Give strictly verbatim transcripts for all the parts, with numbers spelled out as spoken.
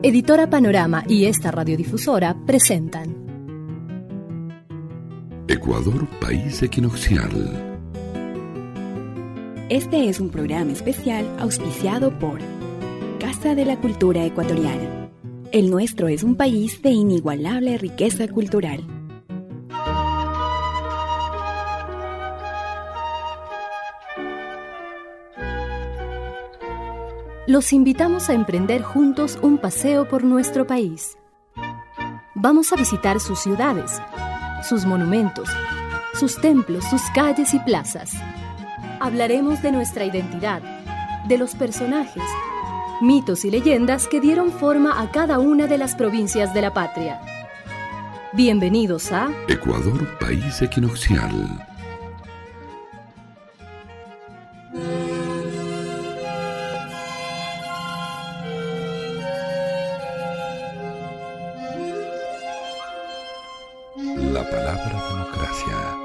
Editora Panorama y esta radiodifusora presentan Ecuador, país equinoccial. Este es un programa especial auspiciado por Casa de la Cultura Ecuatoriana. El nuestro es un país de inigualable riqueza cultural. Los invitamos a emprender juntos un paseo por nuestro país. Vamos a visitar sus ciudades, sus monumentos, sus templos, sus calles y plazas. Hablaremos de nuestra identidad, de los personajes, mitos y leyendas que dieron forma a cada una de las provincias de la patria. Bienvenidos a Ecuador, país equinoccial. La palabra democracia.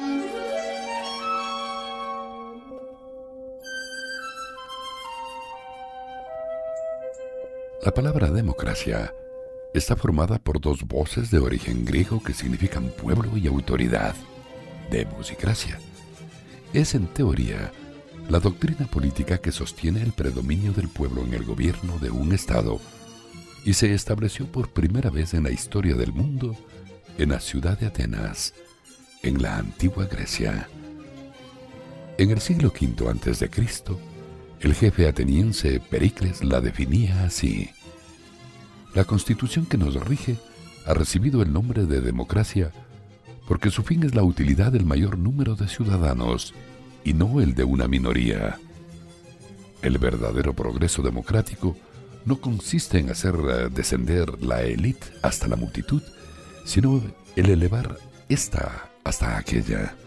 La palabra democracia está formada por dos voces de origen griego que significan pueblo y autoridad. Demos y gracia. Es en teoría la doctrina política que sostiene el predominio del pueblo en el gobierno de un estado y se estableció por primera vez en la historia del mundo en la ciudad de Atenas, en la antigua Grecia. En el siglo quinto antes de Cristo, el jefe ateniense Pericles la definía así: la constitución que nos rige ha recibido el nombre de democracia porque su fin es la utilidad del mayor número de ciudadanos y no el de una minoría. El verdadero progreso democrático no consiste en hacer descender la élite hasta la multitud, sino el elevar esta hasta aquella.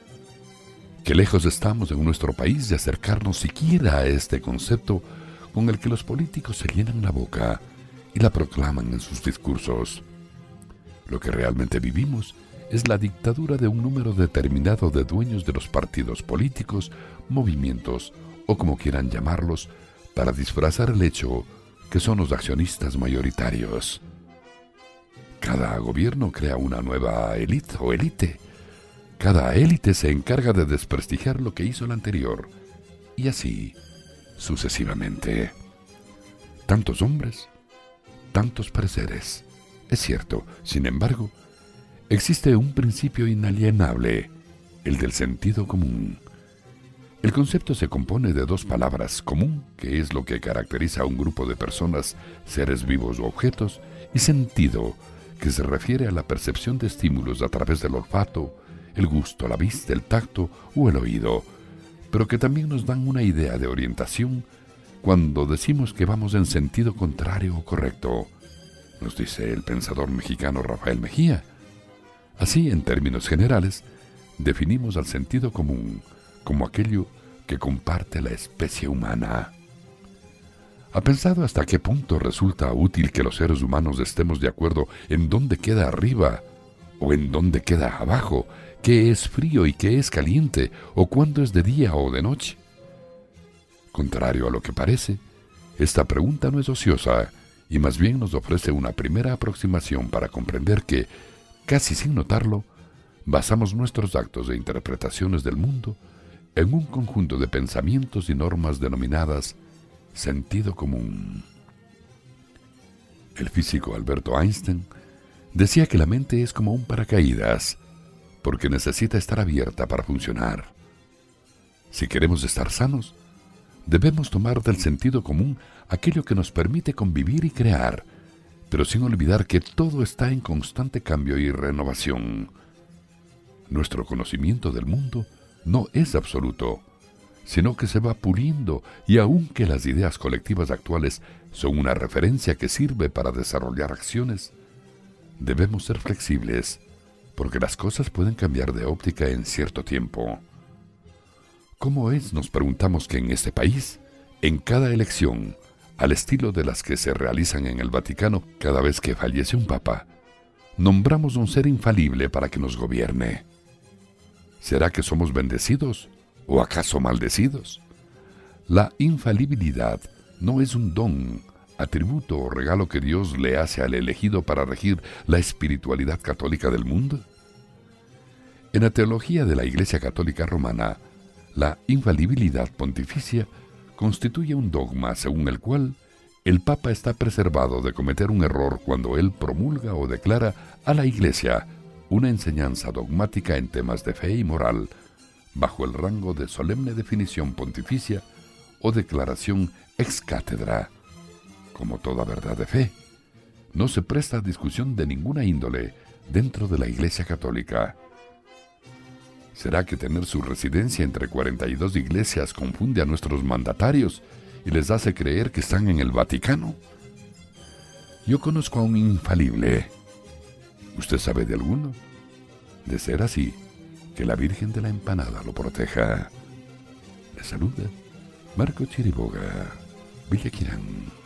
Qué lejos estamos en nuestro país de acercarnos siquiera a este concepto con el que los políticos se llenan la boca y la proclaman en sus discursos. Lo que realmente vivimos es la dictadura de un número determinado de dueños de los partidos políticos, movimientos o como quieran llamarlos, para disfrazar el hecho que son los accionistas mayoritarios. Cada gobierno crea una nueva élite o élite. Cada élite se encarga de desprestigiar lo que hizo el anterior, y así sucesivamente. Tantos hombres, tantos pareceres. Es cierto, sin embargo, existe un principio inalienable, el del sentido común. El concepto se compone de dos palabras: común, que es lo que caracteriza a un grupo de personas, seres vivos o objetos, y sentido, que se refiere a la percepción de estímulos a través del olfato, el gusto, la vista, el tacto o el oído, pero que también nos dan una idea de orientación cuando decimos que vamos en sentido contrario o correcto, nos dice el pensador mexicano Rafael Mejía. Así, en términos generales, definimos al sentido común como aquello que comparte la especie humana. ¿Ha pensado hasta qué punto resulta útil que los seres humanos estemos de acuerdo en dónde queda arriba o en dónde queda abajo, qué es frío y qué es caliente, o cuándo es de día o de noche? Contrario a lo que parece, esta pregunta no es ociosa y más bien nos ofrece una primera aproximación para comprender que, casi sin notarlo, basamos nuestros actos e interpretaciones del mundo en un conjunto de pensamientos y normas denominadas sentido común. El físico Alberto Einstein decía que la mente es como un paracaídas, porque necesita estar abierta para funcionar. Si queremos estar sanos, debemos tomar del sentido común aquello que nos permite convivir y crear, pero sin olvidar que todo está en constante cambio y renovación. Nuestro conocimiento del mundo no es absoluto, sino que se va puliendo, y aunque las ideas colectivas actuales son una referencia que sirve para desarrollar acciones, debemos ser flexibles, porque las cosas pueden cambiar de óptica en cierto tiempo. ¿Cómo es, nos preguntamos, que en este país, en cada elección, al estilo de las que se realizan en el Vaticano cada vez que fallece un papa, nombramos un ser infalible para que nos gobierne? ¿Será que somos bendecidos o acaso maldecidos? La infalibilidad no es un don, atributo o regalo que Dios le hace al elegido para regir la espiritualidad católica del mundo? En la teología de la Iglesia Católica Romana, la infalibilidad pontificia constituye un dogma según el cual el Papa está preservado de cometer un error cuando él promulga o declara a la Iglesia una enseñanza dogmática en temas de fe y moral, bajo el rango de solemne definición pontificia o declaración ex cátedra. Como toda verdad de fe, no se presta a discusión de ninguna índole dentro de la Iglesia Católica. ¿Será que tener su residencia entre cuarenta y dos iglesias confunde a nuestros mandatarios y les hace creer que están en el Vaticano? Yo conozco a un infalible. ¿Usted sabe de alguno? De ser así, que la Virgen de la Empanada lo proteja. Le saluda Marco Chiriboga, Villaquirán.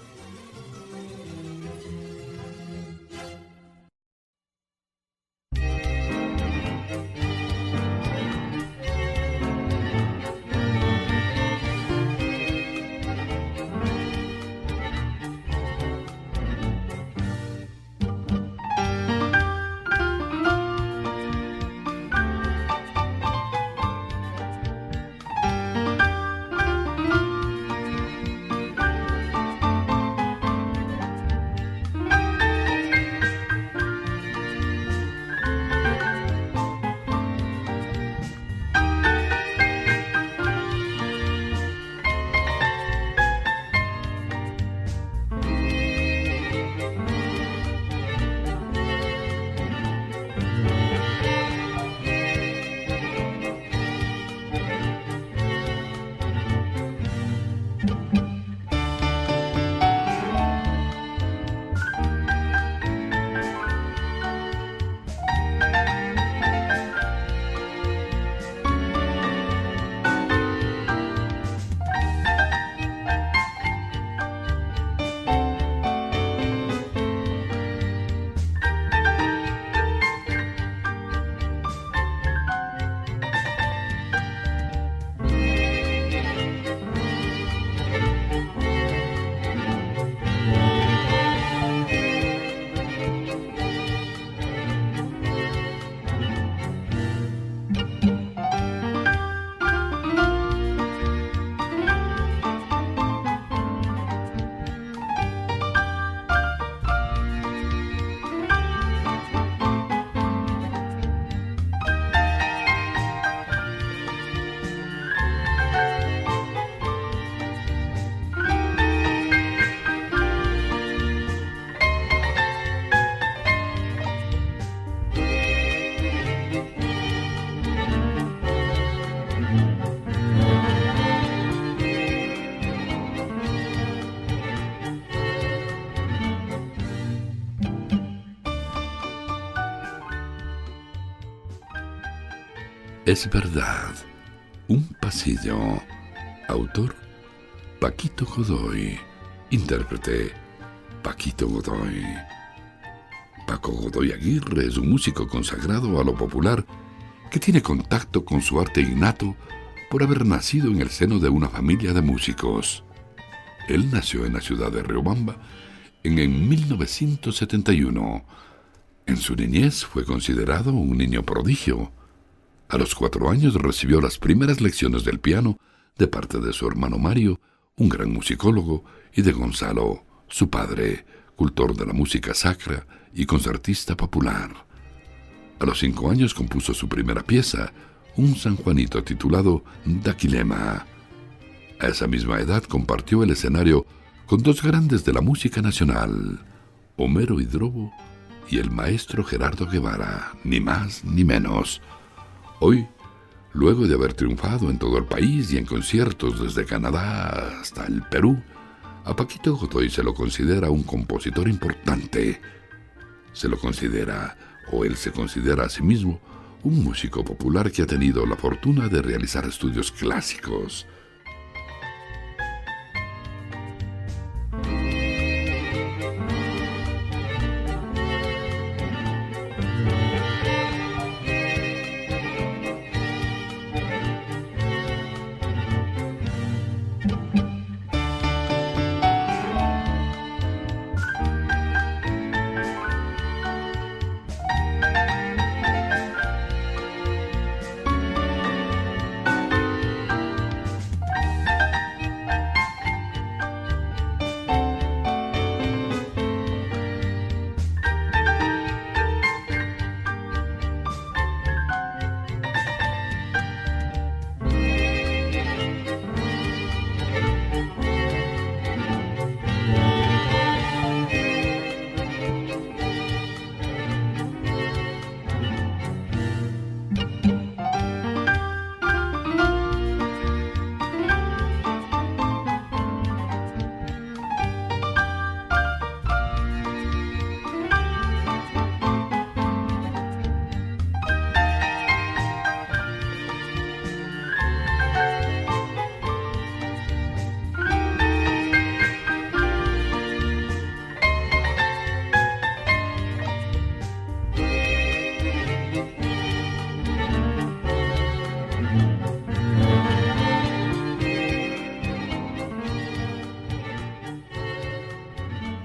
Es verdad, un pasillo. Autor, Paquito Godoy. Intérprete, Paquito Godoy. Paco Godoy Aguirre es un músico consagrado a lo popular que tiene contacto con su arte innato por haber nacido en el seno de una familia de músicos. Él nació en la ciudad de Riobamba en, en mil novecientos setenta y uno. En su niñez fue considerado un niño prodigio. A los cuatro años recibió las primeras lecciones del piano de parte de su hermano Mario, un gran musicólogo, y de Gonzalo, su padre, cultor de la música sacra y concertista popular. A los cinco años compuso su primera pieza, un San Juanito titulado Daquilema. A esa misma edad compartió el escenario con dos grandes de la música nacional, Homero Hidrobo y el maestro Gerardo Guevara, ni más ni menos. Hoy, luego de haber triunfado en todo el país y en conciertos desde Canadá hasta el Perú, a Paquito Godoy se lo considera un compositor importante. Se lo considera, o él se considera a sí mismo, un músico popular que ha tenido la fortuna de realizar estudios clásicos.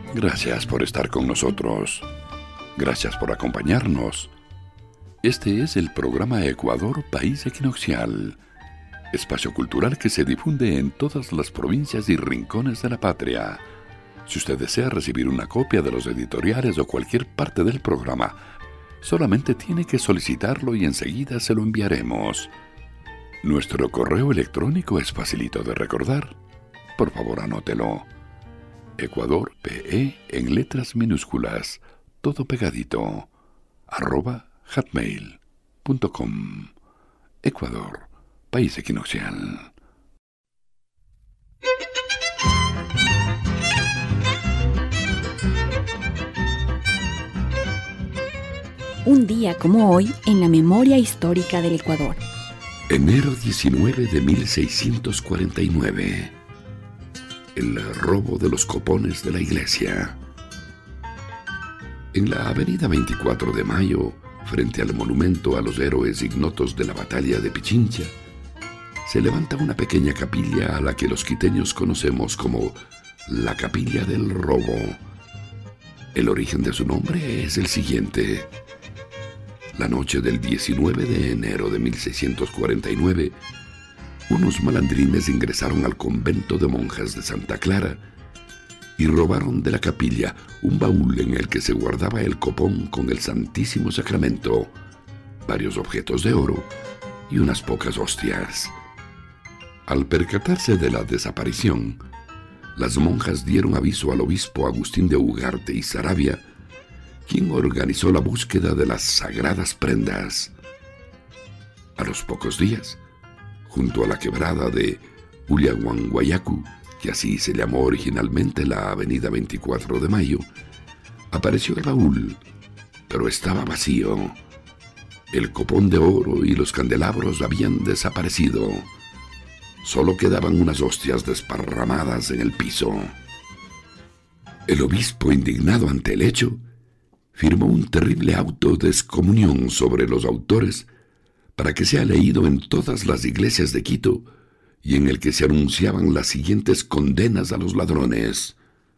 Gracias por estar con nosotros. Gracias por acompañarnos. Este es el programa Ecuador, País Equinoccial, espacio cultural que se difunde en todas las provincias y rincones de la patria. Si usted desea recibir una copia de los editoriales o cualquier parte del programa, solamente tiene que solicitarlo y enseguida se lo enviaremos. Nuestro correo electrónico es facilito de recordar. Por favor, anótelo. Ecuador P E en letras minúsculas, todo pegadito, arroba hotmail punto com. Ecuador, País Equinoccial. Un día como hoy en la memoria histórica del Ecuador. Enero diecinueve de mil seiscientos cuarenta y nueve. El robo de los copones de la iglesia. En la avenida veinticuatro de Mayo, frente al monumento a los héroes ignotos de la batalla de Pichincha, se levanta una pequeña capilla a la que los quiteños conocemos como la Capilla del Robo. El origen de su nombre es el siguiente. La noche del diecinueve de enero de mil seiscientos cuarenta y nueve, unos malandrines ingresaron al convento de monjas de Santa Clara y robaron de la capilla un baúl en el que se guardaba el copón con el Santísimo Sacramento, varios objetos de oro y unas pocas hostias. Al percatarse de la desaparición, las monjas dieron aviso al obispo Agustín de Ugarte y Saravia, quien organizó la búsqueda de las sagradas prendas. A los pocos días, junto a la quebrada de Ullaguanguayacu, que así se llamó originalmente la avenida veinticuatro de Mayo, apareció el baúl, pero estaba vacío. El copón de oro y los candelabros habían desaparecido. Solo quedaban unas hostias desparramadas en el piso. El obispo, indignado ante el hecho, firmó un terrible auto de excomunión sobre los autores para que sea leído en todas las iglesias de Quito y en el que se anunciaban las siguientes condenas a los ladrones.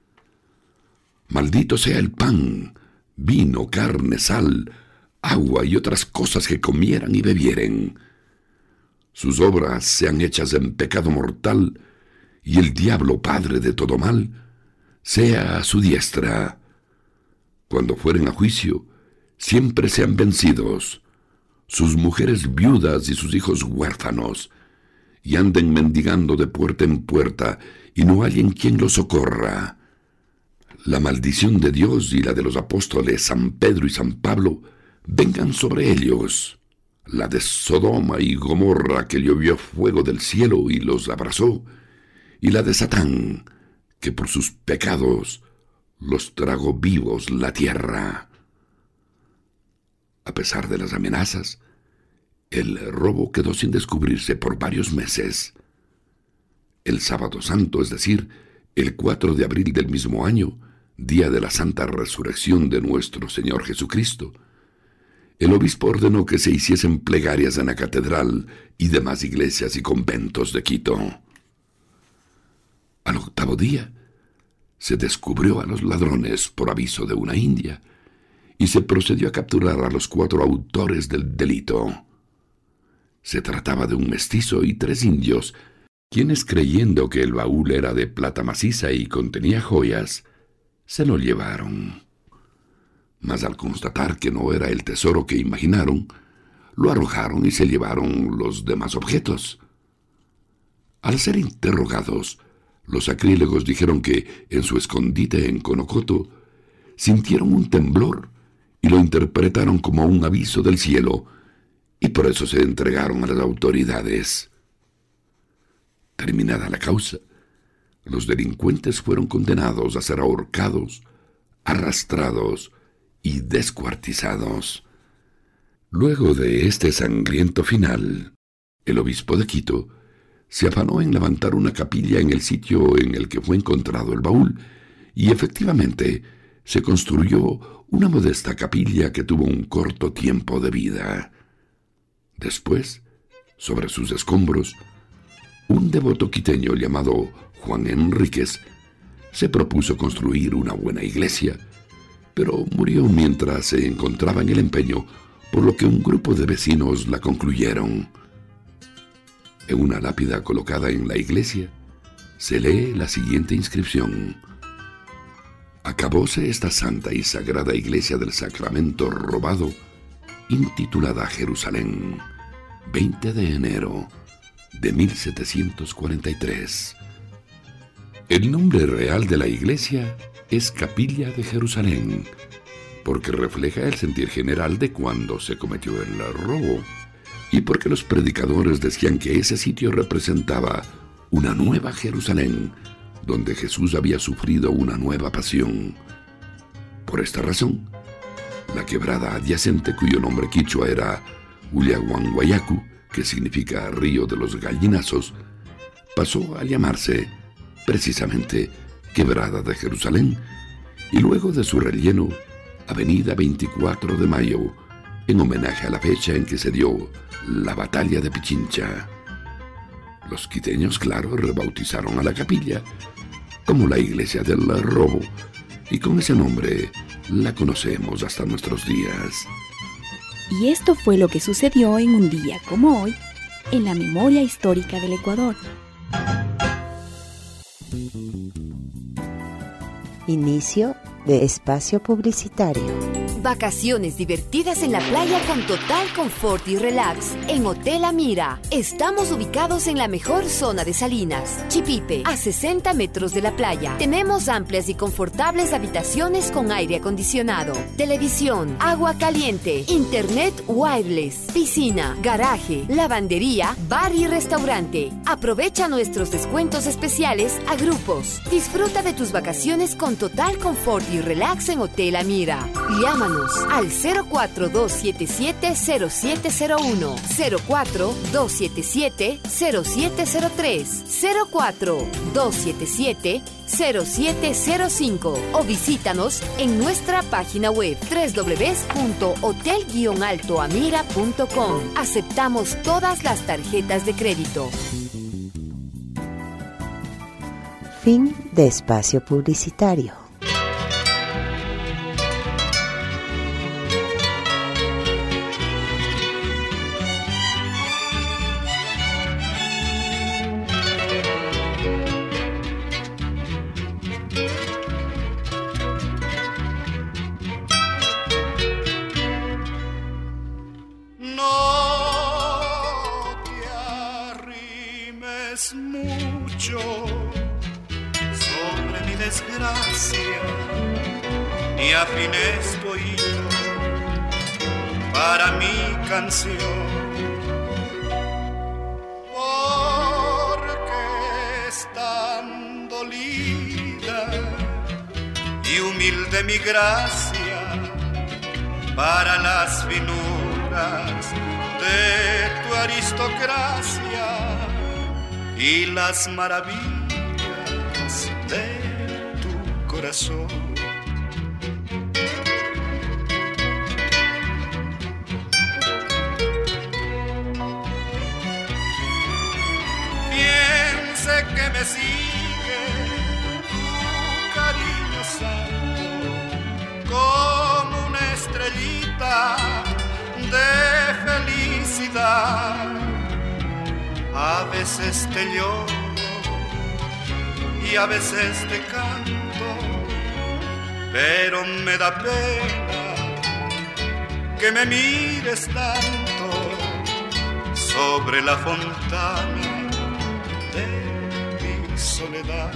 Maldito sea el pan, vino, carne, sal, agua y otras cosas que comieran y bebieren. Sus obras sean hechas en pecado mortal y el diablo, padre de todo mal, sea a su diestra. Cuando fueren a juicio, siempre sean vencidos, sus mujeres viudas y sus hijos huérfanos, y anden mendigando de puerta en puerta, y no hallen quien los socorra. La maldición de Dios y la de los apóstoles San Pedro y San Pablo vengan sobre ellos. La de Sodoma y Gomorra, que llovió fuego del cielo y los abrazó, y la de Satán, que por sus pecados los tragó vivos la tierra. A pesar de las amenazas, el robo quedó sin descubrirse por varios meses. El Sábado Santo, es decir, el cuatro de abril del mismo año, día de la Santa Resurrección de nuestro Señor Jesucristo, el obispo ordenó que se hiciesen plegarias en la catedral y demás iglesias y conventos de Quito. Al octavo día, se descubrió a los ladrones por aviso de una india y se procedió a capturar a los cuatro autores del delito. Se trataba de un mestizo y tres indios, quienes, creyendo que el baúl era de plata maciza y contenía joyas, se lo llevaron. Mas al constatar que no era el tesoro que imaginaron, lo arrojaron y se llevaron los demás objetos. Al ser interrogados, los sacrílegos dijeron que, en su escondite en Conocoto, sintieron un temblor y lo interpretaron como un aviso del cielo, y por eso se entregaron a las autoridades. Terminada la causa, los delincuentes fueron condenados a ser ahorcados, arrastrados y descuartizados. Luego de este sangriento final, el obispo de Quito se afanó en levantar una capilla en el sitio en el que fue encontrado el baúl, y efectivamente se construyó una modesta capilla que tuvo un corto tiempo de vida. Después, sobre sus escombros, un devoto quiteño llamado Juan Enríquez se propuso construir una buena iglesia, pero murió mientras se encontraba en el empeño, por lo que un grupo de vecinos la concluyeron. En una lápida colocada en la iglesia se lee la siguiente inscripción: acabóse esta santa y sagrada iglesia del Sacramento robado, intitulada Jerusalén, veinte de enero de mil setecientos cuarenta y tres. El nombre real de la iglesia es Capilla de Jerusalén, porque refleja el sentir general de cuando se cometió el robo, y porque los predicadores decían que ese sitio representaba una nueva Jerusalén, donde Jesús había sufrido una nueva pasión. Por esta razón, la quebrada adyacente, cuyo nombre quichua era Ullahuanguayacu, que significa río de los gallinazos, pasó a llamarse precisamente Quebrada de Jerusalén, y luego de su relleno, Avenida veinticuatro de Mayo, en homenaje a la fecha en que se dio la batalla de Pichincha. Los quiteños, claro, rebautizaron a la capilla como la iglesia del robo, y con ese nombre la conocemos hasta nuestros días. Y esto fue lo que sucedió en un día como hoy, en la memoria histórica del Ecuador. Inicio de espacio publicitario. Vacaciones divertidas en la playa con total confort y relax en Hotel Amira. Estamos ubicados en la mejor zona de Salinas, Chipipe, a sesenta metros de la playa. Tenemos amplias y confortables habitaciones con aire acondicionado, televisión, agua caliente, internet wireless, piscina, garaje, lavandería, bar y restaurante. Aprovecha nuestros descuentos especiales a grupos. Disfruta de tus vacaciones con total confort y relax en Hotel Amira. Llámanos al cero cuatro dos siete siete cero siete cero uno, cero cuatro dos siete siete cero siete cero tres, cero cuatro dos siete siete cero siete cero cinco o visítanos en nuestra página web doble u doble u doble u punto hotel guion alto amira punto com. Aceptamos todas las tarjetas de crédito. Fin de espacio publicitario. Mucho sobre mi desgracia, ni afines tu oído para mi canción, porque es tan dolida y humilde mi gracia para las finuras de tu aristocracia y las maravillas de tu corazón. Piense que me sigue tu cariño santo como una estrellita de felicidad. A veces te lloro y a veces te canto, pero me da pena que me mires tanto sobre la fontana de mi soledad.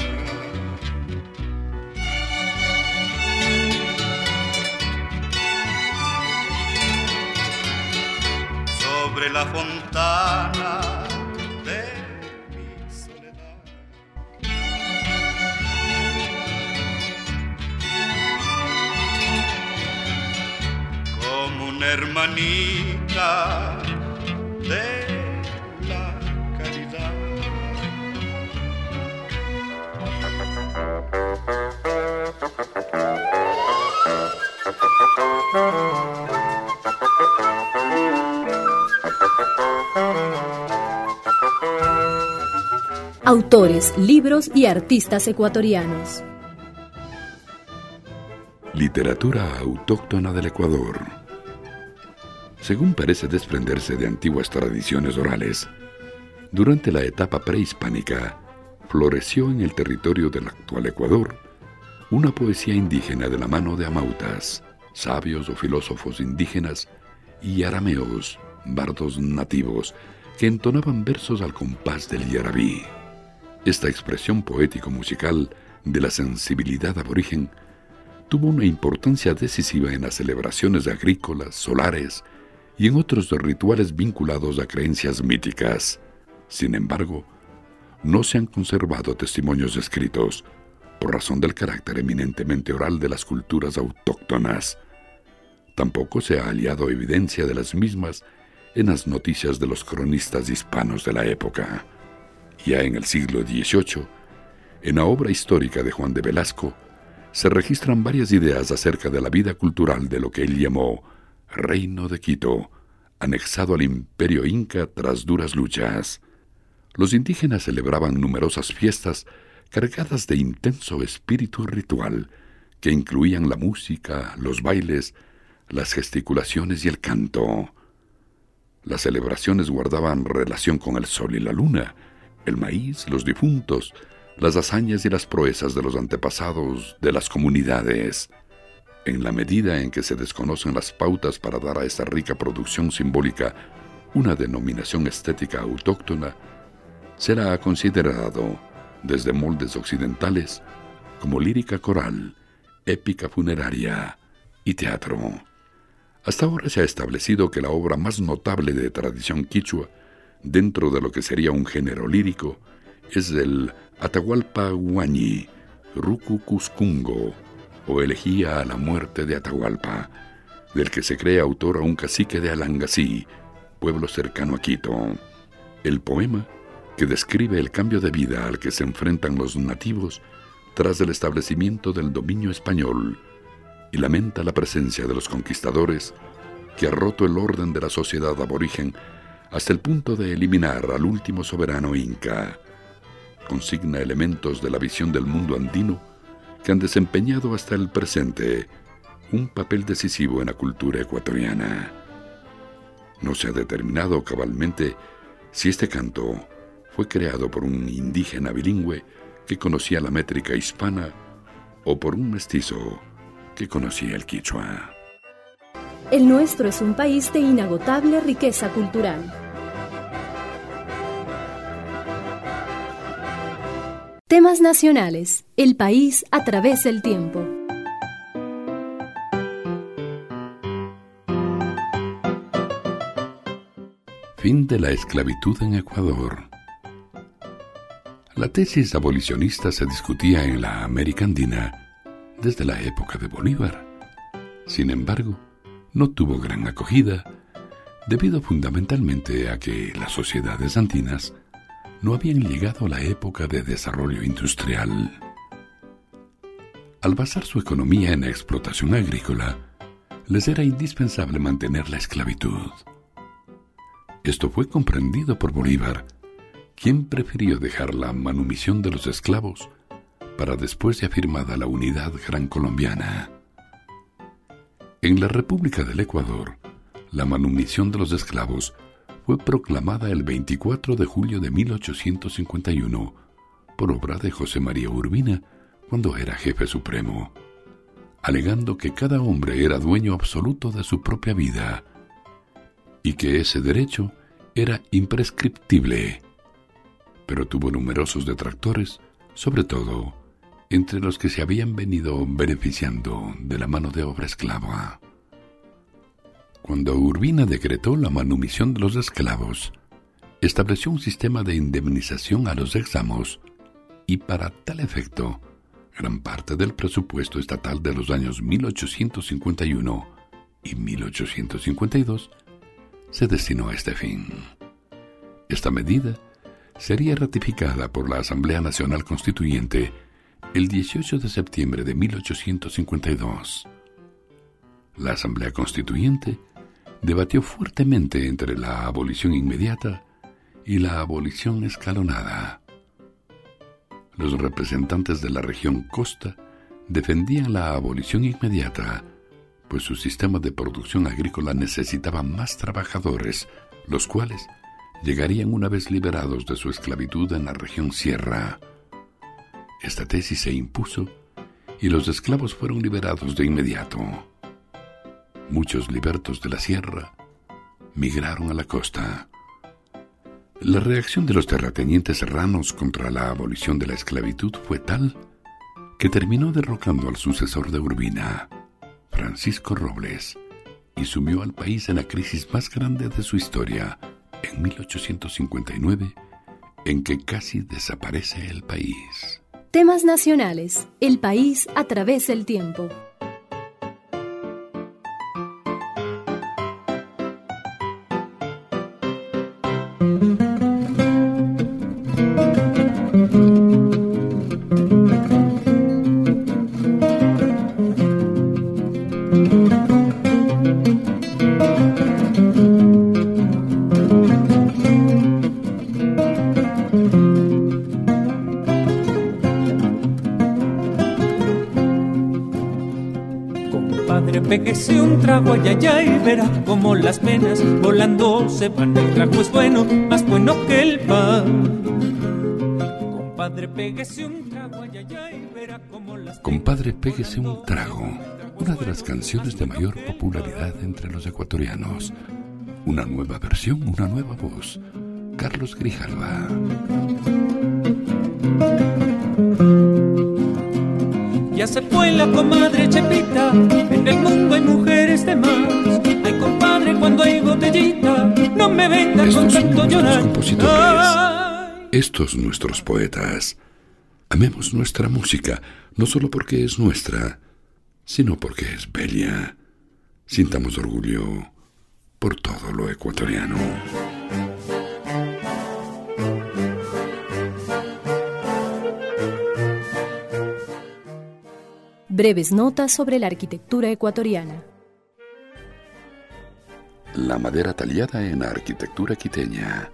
Sobre la fontana hermanita de la caridad. Autores, libros y artistas ecuatorianos. Literatura autóctona del Ecuador. Según parece desprenderse de antiguas tradiciones orales, durante la etapa prehispánica, floreció en el territorio del actual Ecuador una poesía indígena de la mano de amautas, sabios o filósofos indígenas, y arameos, bardos nativos, que entonaban versos al compás del yarabí. Esta expresión poético-musical de la sensibilidad aborigen tuvo una importancia decisiva en las celebraciones agrícolas, solares y en otros rituales vinculados a creencias míticas. Sin embargo, no se han conservado testimonios escritos, por razón del carácter eminentemente oral de las culturas autóctonas. Tampoco se ha hallado evidencia de las mismas en las noticias de los cronistas hispanos de la época. Ya en el siglo dieciocho, en la obra histórica de Juan de Velasco, se registran varias ideas acerca de la vida cultural de lo que él llamó Reino de Quito, anexado al imperio inca tras duras luchas. Los indígenas celebraban numerosas fiestas cargadas de intenso espíritu ritual, que incluían la música, los bailes, las gesticulaciones y el canto. Las celebraciones guardaban relación con el sol y la luna, el maíz, los difuntos, las hazañas y las proezas de los antepasados de las comunidades. En la medida en que se desconocen las pautas para dar a esta rica producción simbólica una denominación estética autóctona, será considerado, desde moldes occidentales, como lírica coral, épica funeraria y teatro. Hasta ahora se ha establecido que la obra más notable de tradición quichua, dentro de lo que sería un género lírico, es el Atahualpa Huañi, Rucu Cuscungo, o Elegía a la muerte de Atahualpa, del que se cree autor a un cacique de Alangasí, pueblo cercano a Quito. El poema, que describe el cambio de vida al que se enfrentan los nativos tras el establecimiento del dominio español, y lamenta la presencia de los conquistadores que ha roto el orden de la sociedad aborigen hasta el punto de eliminar al último soberano inca. Consigna elementos de la visión del mundo andino que han desempeñado hasta el presente un papel decisivo en la cultura ecuatoriana. No se ha determinado cabalmente si este canto fue creado por un indígena bilingüe que conocía la métrica hispana o por un mestizo que conocía el quichua. El nuestro es un país de inagotable riqueza cultural. Temas nacionales. El país a través del tiempo. Fin de la esclavitud en Ecuador. La tesis abolicionista se discutía en la América Andina desde la época de Bolívar. Sin embargo, no tuvo gran acogida, debido fundamentalmente a que las sociedades andinas no habían llegado a la época de desarrollo industrial. Al basar su economía en la explotación agrícola, les era indispensable mantener la esclavitud. Esto fue comprendido por Bolívar, quien prefirió dejar la manumisión de los esclavos para después de afirmada la unidad gran colombiana. En la República del Ecuador, la manumisión de los esclavos fue proclamada el veinticuatro de julio de mil ochocientos cincuenta y uno por obra de José María Urbina, cuando era jefe supremo, alegando que cada hombre era dueño absoluto de su propia vida y que ese derecho era imprescriptible. Pero tuvo numerosos detractores, sobre todo entre los que se habían venido beneficiando de la mano de obra esclava. Cuando Urbina decretó la manumisión de los esclavos, estableció un sistema de indemnización a los examos y para tal efecto, gran parte del presupuesto estatal de los años mil ochocientos cincuenta y uno y mil ochocientos cincuenta y dos se destinó a este fin. Esta medida sería ratificada por la Asamblea Nacional Constituyente el dieciocho de septiembre de mil ochocientos cincuenta y dos. La Asamblea Constituyente debatió fuertemente entre la abolición inmediata y la abolición escalonada. Los representantes de la región costa defendían la abolición inmediata, pues su sistema de producción agrícola necesitaba más trabajadores, los cuales llegarían una vez liberados de su esclavitud en la región sierra. Esta tesis se impuso y los esclavos fueron liberados de inmediato. Muchos libertos de la sierra migraron a la costa. La reacción de los terratenientes serranos contra la abolición de la esclavitud fue tal que terminó derrocando al sucesor de Urbina, Francisco Robles, y sumió al país en la crisis más grande de su historia, en mil ochocientos cincuenta y nueve, en que casi desaparece el país. Temas nacionales. El país a través del tiempo. Péguese un trago, ay, ay, ay, verá como las penas volando se van. El trago es bueno, más bueno que el pan. Compadre, péguese un trago, ay, ay, ay, verá como las Compadre, péguese un trago, una de las canciones de mayor popularidad entre los ecuatorianos. Una nueva versión, una nueva voz. Carlos Grijalva. Ya se fue la comadre Chepita, en el mundo hay mujeres de más. Ay, compadre, cuando hay botellita, no me venga con tanto llorar. Compositores, Ay. Estos nuestros poetas. Amemos nuestra música, no solo porque es nuestra, sino porque es bella. Sintamos orgullo por todo lo ecuatoriano. Breves notas sobre la arquitectura ecuatoriana. La madera tallada en la arquitectura quiteña.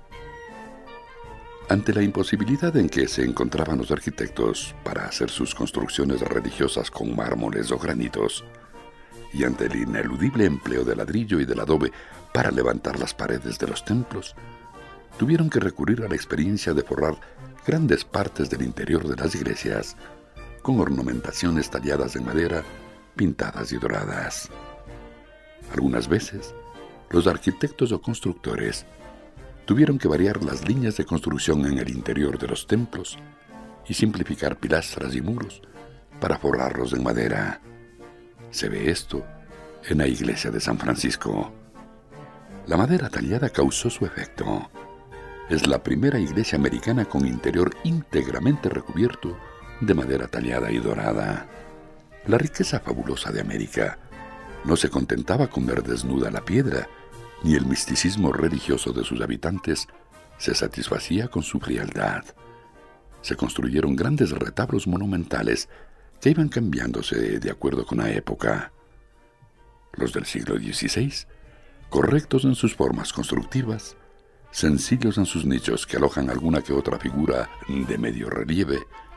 Ante la imposibilidad en que se encontraban los arquitectos para hacer sus construcciones religiosas con mármoles o granitos, y ante el ineludible empleo del ladrillo y del adobe para levantar las paredes de los templos, tuvieron que recurrir a la experiencia de forrar grandes partes del interior de las iglesias con ornamentaciones talladas en madera, pintadas y doradas. Algunas veces, los arquitectos o constructores tuvieron que variar las líneas de construcción en el interior de los templos y simplificar pilastras y muros para forrarlos en madera. Se ve esto en la iglesia de San Francisco. La madera tallada causó su efecto. Es la primera iglesia americana con interior íntegramente recubierto de madera tallada y dorada. La riqueza fabulosa de América no se contentaba con ver desnuda la piedra, ni el misticismo religioso de sus habitantes se satisfacía con su frialdad. Se construyeron grandes retablos monumentales que iban cambiándose de acuerdo con la época. Los del siglo dieciséis, correctos en sus formas constructivas, sencillos en sus nichos que alojan alguna que otra figura de medio relieve,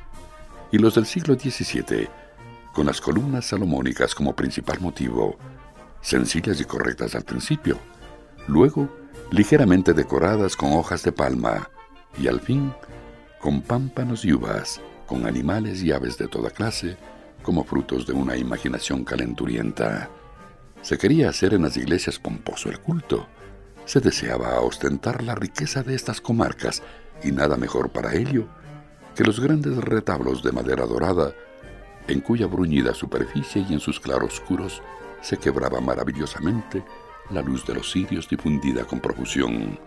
y los del siglo diecisiete, con las columnas salomónicas como principal motivo, sencillas y correctas al principio, luego ligeramente decoradas con hojas de palma, y al fin con pámpanos y uvas, con animales y aves de toda clase, como frutos de una imaginación calenturienta. Se quería hacer en las iglesias pomposo el culto, se deseaba ostentar la riqueza de estas comarcas, y nada mejor para ello que los grandes retablos de madera dorada, en cuya bruñida superficie y en sus claroscuros se quebraba maravillosamente la luz de los cirios difundida con profusión.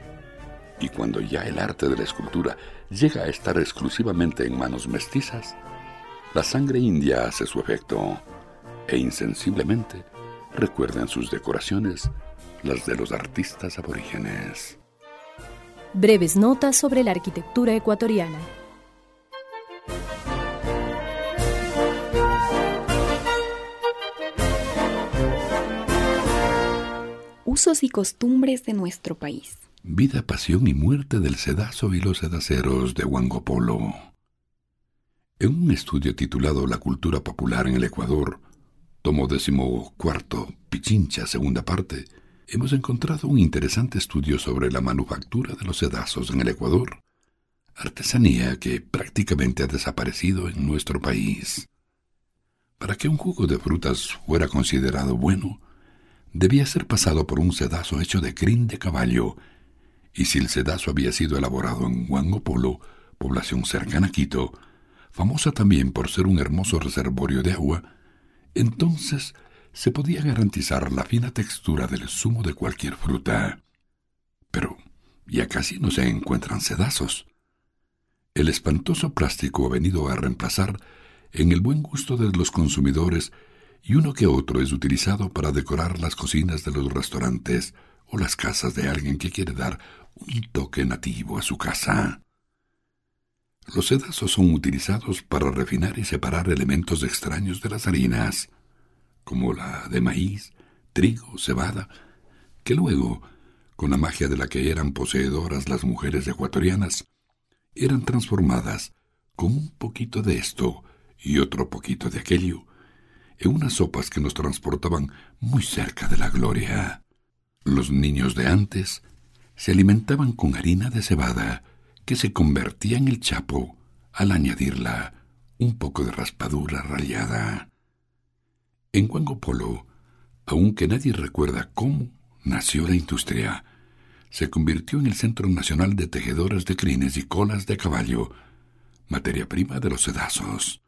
Y cuando ya el arte de la escultura llega a estar exclusivamente en manos mestizas, la sangre india hace su efecto, e insensiblemente recuerdan sus decoraciones las de los artistas aborígenes. Breves notas sobre la arquitectura ecuatoriana. Usos y costumbres de nuestro país. Vida, pasión y muerte del sedazo y los sedaceros de Huango Polo. En un estudio titulado La cultura popular en el Ecuador, tomo decimocuarto, Pichincha, segunda parte, hemos encontrado un interesante estudio sobre la manufactura de los sedazos en el Ecuador, artesanía que prácticamente ha desaparecido en nuestro país. Para que un jugo de frutas fuera considerado bueno, debía ser pasado por un sedazo hecho de crin de caballo, y si el sedazo había sido elaborado en Huangopolo, población cercana a Quito, famosa también por ser un hermoso reservorio de agua, entonces se podía garantizar la fina textura del zumo de cualquier fruta. Pero ya casi no se encuentran sedazos. El espantoso plástico ha venido a reemplazar en el buen gusto de los consumidores, y uno que otro es utilizado para decorar las cocinas de los restaurantes o las casas de alguien que quiere dar un toque nativo a su casa. Los sedazos son utilizados para refinar y separar elementos extraños de las harinas, como la de maíz, trigo, cebada, que luego, con la magia de la que eran poseedoras las mujeres ecuatorianas, eran transformadas con un poquito de esto y otro poquito de aquello, en unas sopas que nos transportaban muy cerca de la gloria. Los niños de antes se alimentaban con harina de cebada, que se convertía en el chapo al añadirla un poco de raspadura rallada. En Huangopolo, aunque nadie recuerda cómo nació la industria, se convirtió en el Centro Nacional de Tejedores de Crines y Colas de Caballo, materia prima de los sedazos.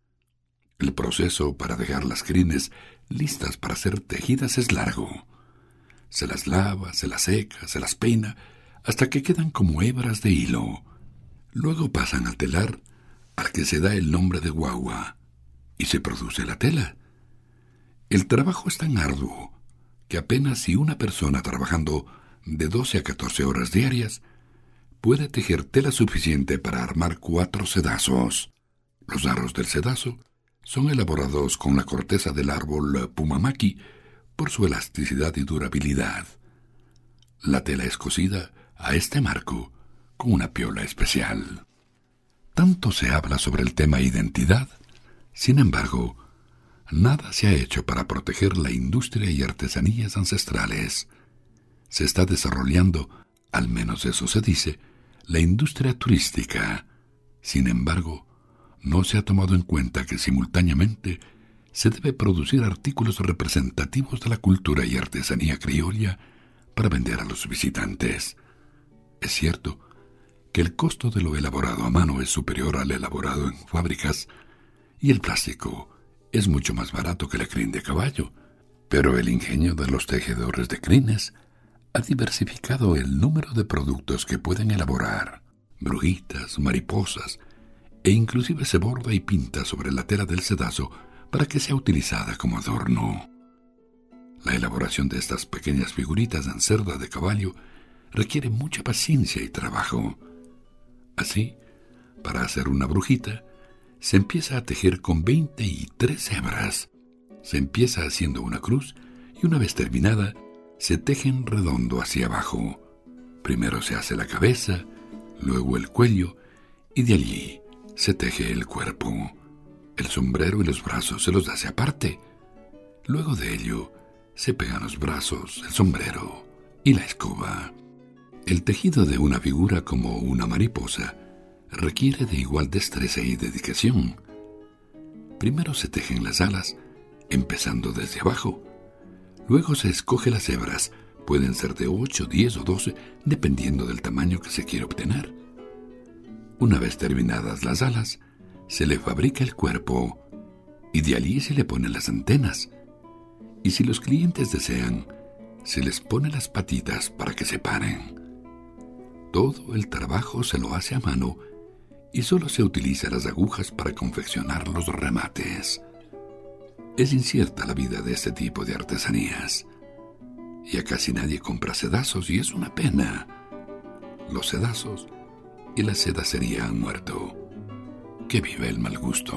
El proceso para dejar las crines listas para ser tejidas es largo. Se las lava, se las seca, se las peina, hasta que quedan como hebras de hilo. Luego pasan al telar, al que se da el nombre de guagua, y se produce la tela. El trabajo es tan arduo que apenas si una persona trabajando de doce a catorce horas diarias puede tejer tela suficiente para armar cuatro sedazos. Los aros del sedazo son elaborados con la corteza del árbol pumamaqui por su elasticidad y durabilidad. La tela es cosida a este marco con una piola especial. Tanto se habla sobre el tema identidad, sin embargo, nada se ha hecho para proteger la industria y artesanías ancestrales. Se está desarrollando, al menos eso se dice, la industria turística. Sin embargo, no se ha tomado en cuenta que simultáneamente se debe producir artículos representativos de la cultura y artesanía criolla para vender a los visitantes. Es cierto que el costo de lo elaborado a mano es superior al elaborado en fábricas y el plástico es mucho más barato que la crin de caballo, pero el ingenio de los tejedores de crines ha diversificado el número de productos que pueden elaborar: brujitas, mariposas, e inclusive se borda y pinta sobre la tela del sedazo para que sea utilizada como adorno. La elaboración de estas pequeñas figuritas en cerda de caballo requiere mucha paciencia y trabajo. Así, para hacer una brujita, se empieza a tejer con veinte y tres hebras. Se empieza haciendo una cruz y una vez terminada, se teje en redondo hacia abajo. Primero se hace la cabeza, luego el cuello y de allí se teje el cuerpo. El sombrero y los brazos se los hace aparte. Luego de ello, se pegan los brazos, el sombrero y la escoba. El tejido de una figura como una mariposa requiere de igual destreza y dedicación. Primero se tejen las alas, empezando desde abajo. Luego se escoge las hebras, pueden ser de ocho, diez o doce, dependiendo del tamaño que se quiera obtener. Una vez terminadas las alas, se le fabrica el cuerpo y de allí se le ponen las antenas. Y si los clientes desean, se les pone las patitas para que se paren. Todo el trabajo se lo hace a mano y solo se utiliza las agujas para confeccionar los remates. Es incierta la vida de este tipo de artesanías. Ya casi nadie compra sedazos y es una pena. Los sedazos y la sedacería han muerto. Que viva el mal gusto.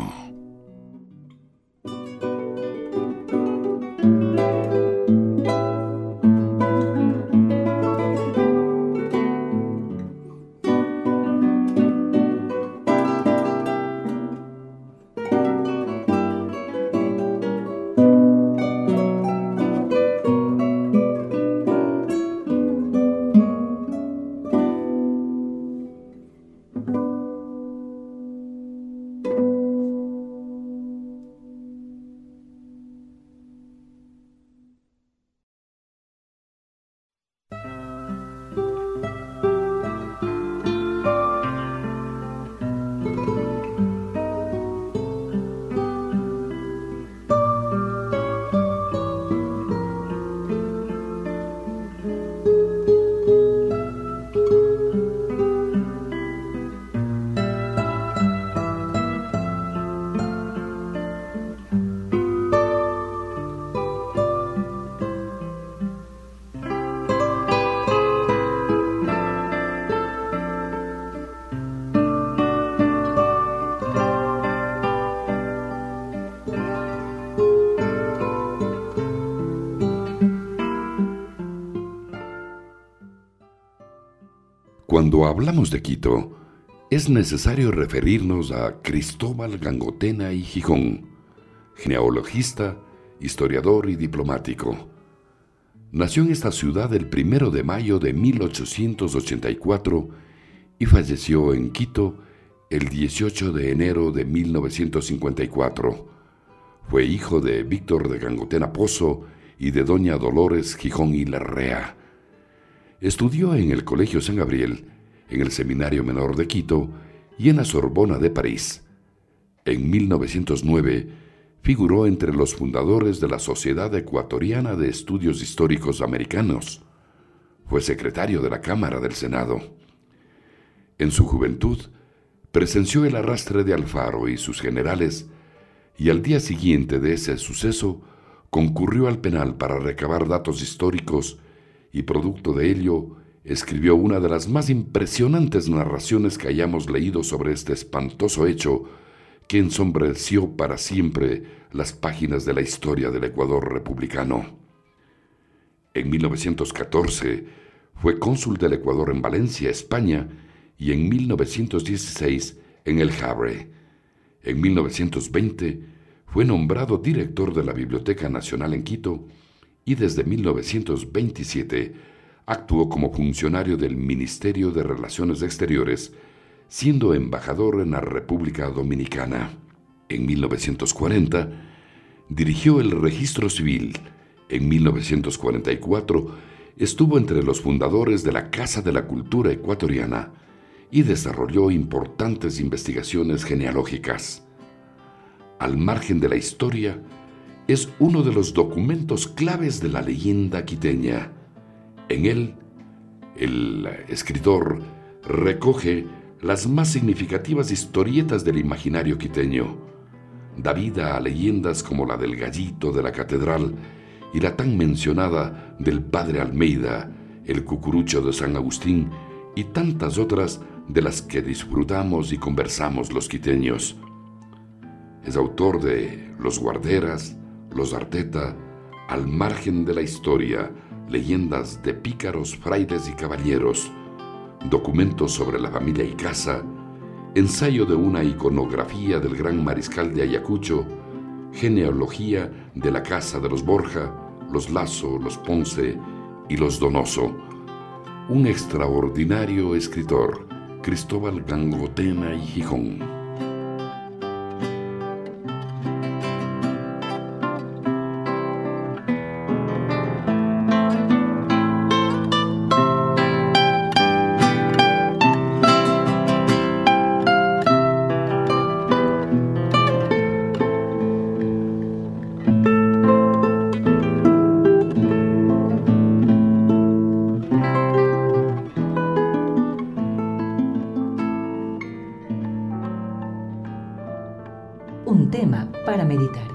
Cuando hablamos de Quito, es necesario referirnos a Cristóbal Gangotena y Gijón, genealogista, historiador y diplomático. Nació en esta ciudad el primero de mayo de mil ochocientos ochenta y cuatro y falleció en Quito el dieciocho de enero de mil novecientos cincuenta y cuatro. Fue hijo de Víctor de Gangotena Pozo y de doña Dolores Gijón y Larrea. Estudió en el Colegio San Gabriel, en el Seminario Menor de Quito y en la Sorbona de París. En mil novecientos nueve figuró entre los fundadores de la Sociedad Ecuatoriana de Estudios Históricos Americanos. Fue secretario de la Cámara del Senado. En su juventud, presenció el arrastre de Alfaro y sus generales, y al día siguiente de ese suceso concurrió al penal para recabar datos históricos y, producto de ello, escribió una de las más impresionantes narraciones que hayamos leído sobre este espantoso hecho que ensombreció para siempre las páginas de la historia del Ecuador republicano. En mil novecientos catorce fue cónsul del Ecuador en Valencia, España, y en mil novecientos dieciséis en El Havre. En mil novecientos veinte fue nombrado director de la Biblioteca Nacional en Quito y desde mil novecientos veintisiete actuó como funcionario del Ministerio de Relaciones Exteriores, siendo embajador en la República Dominicana. En mil novecientos cuarenta dirigió el Registro Civil. En mil novecientos cuarenta y cuatro estuvo entre los fundadores de la Casa de la Cultura Ecuatoriana y desarrolló importantes investigaciones genealógicas. Al margen de la historia, es uno de los documentos claves de la leyenda quiteña. En él, el escritor recoge las más significativas historietas del imaginario quiteño. Da vida a leyendas como la del Gallito de la Catedral y la tan mencionada del Padre Almeida, el Cucurucho de San Agustín y tantas otras de las que disfrutamos y conversamos los quiteños. Es autor de Los Guarderas, Los Arteta, Al margen de la historia, leyendas de pícaros, frailes y caballeros, documentos sobre la familia y casa, ensayo de una iconografía del gran mariscal de Ayacucho, genealogía de la casa de los Borja, los Lazo, los Ponce y los Donoso. Un extraordinario escritor, Cristóbal Gangotena y Gijón. Un tema para meditar.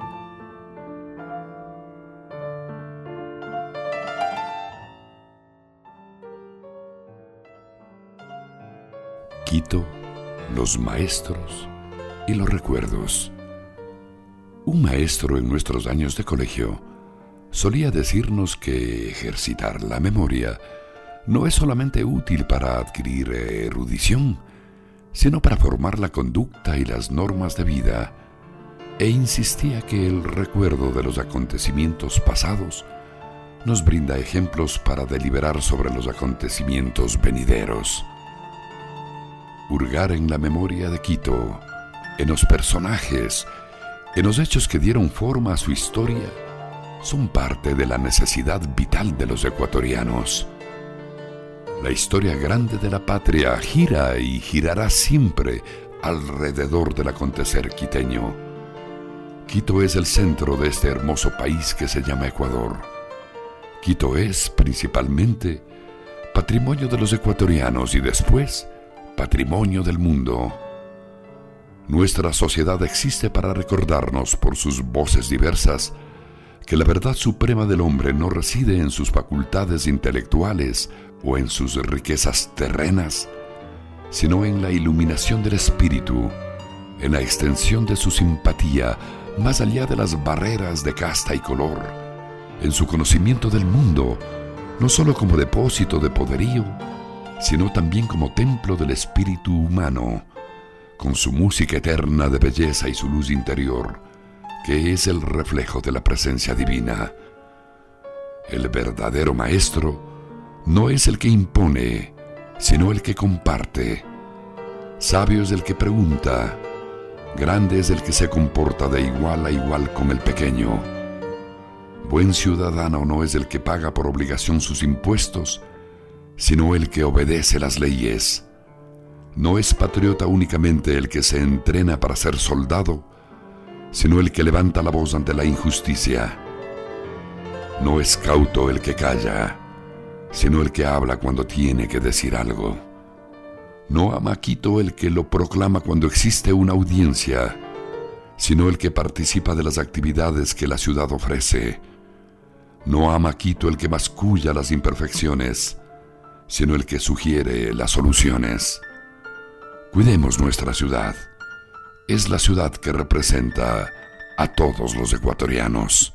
Quito, los maestros y los recuerdos. Un maestro en nuestros años de colegio solía decirnos que ejercitar la memoria no es solamente útil para adquirir erudición, sino para formar la conducta y las normas de vida, e insistía que el recuerdo de los acontecimientos pasados nos brinda ejemplos para deliberar sobre los acontecimientos venideros. Hurgar en la memoria de Quito, en los personajes, en los hechos que dieron forma a su historia, son parte de la necesidad vital de los ecuatorianos. La historia grande de la patria gira y girará siempre alrededor del acontecer quiteño. Quito es el centro de este hermoso país que se llama Ecuador. Quito es, principalmente, patrimonio de los ecuatorianos y después, patrimonio del mundo. Nuestra sociedad existe para recordarnos por sus voces diversas que la verdad suprema del hombre no reside en sus facultades intelectuales o en sus riquezas terrenas, sino en la iluminación del espíritu, en la extensión de su simpatía más allá de las barreras de casta y color, en su conocimiento del mundo, no solo como depósito de poderío, sino también como templo del espíritu humano, con su música eterna de belleza y su luz interior, que es el reflejo de la presencia divina. El verdadero maestro no es el que impone, sino el que comparte. Sabio es el que pregunta, grande es el que se comporta de igual a igual con el pequeño. Buen ciudadano no es el que paga por obligación sus impuestos, sino el que obedece las leyes. No es patriota únicamente el que se entrena para ser soldado, sino el que levanta la voz ante la injusticia. No es cauto el que calla, sino el que habla cuando tiene que decir algo. No ama Quito el que lo proclama cuando existe una audiencia, sino el que participa de las actividades que la ciudad ofrece. No ama Quito el que masculla las imperfecciones, sino el que sugiere las soluciones. Cuidemos nuestra ciudad. Es la ciudad que representa a todos los ecuatorianos.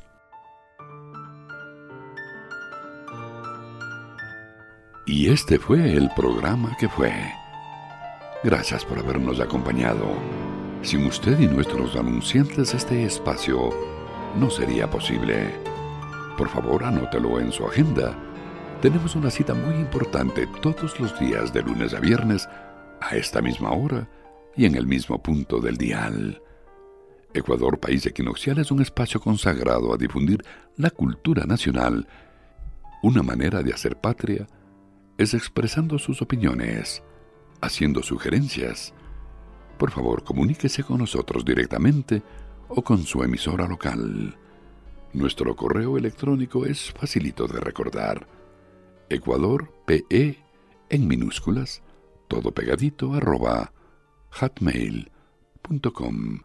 Y este fue el programa que fue. Gracias por habernos acompañado. Sin usted y nuestros anunciantes, este espacio no sería posible. Por favor, anótelo en su agenda. Tenemos una cita muy importante todos los días de lunes a viernes a esta misma hora y en el mismo punto del dial. Ecuador, país equinoccial, es un espacio consagrado a difundir la cultura nacional. Una manera de hacer patria es expresando sus opiniones, haciendo sugerencias. Por favor, comuníquese con nosotros directamente o con su emisora local. Nuestro correo electrónico es facilito de recordar. ecuadorpe en minúsculas, todo pegadito, arroba hotmail punto com.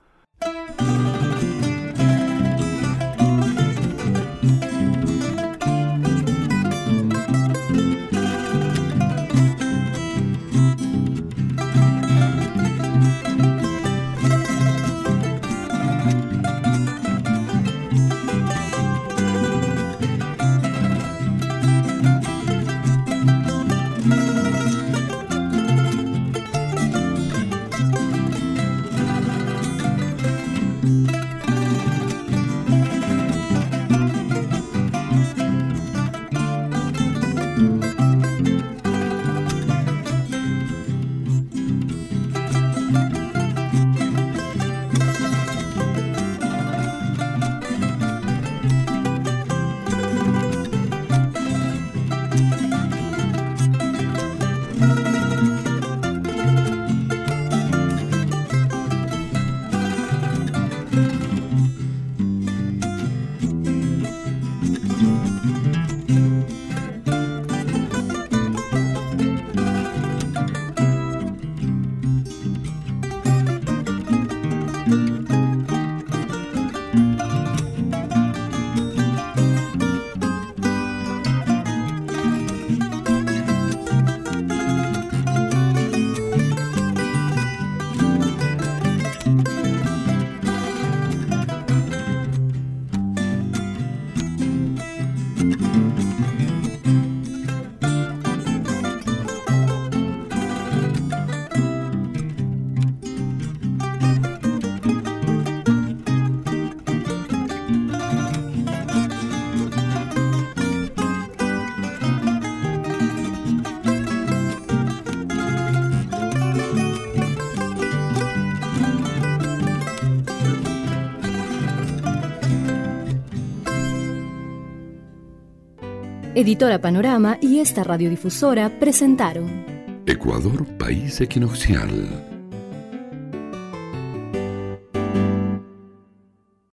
Editora Panorama y esta radiodifusora presentaron Ecuador, país equinoccial.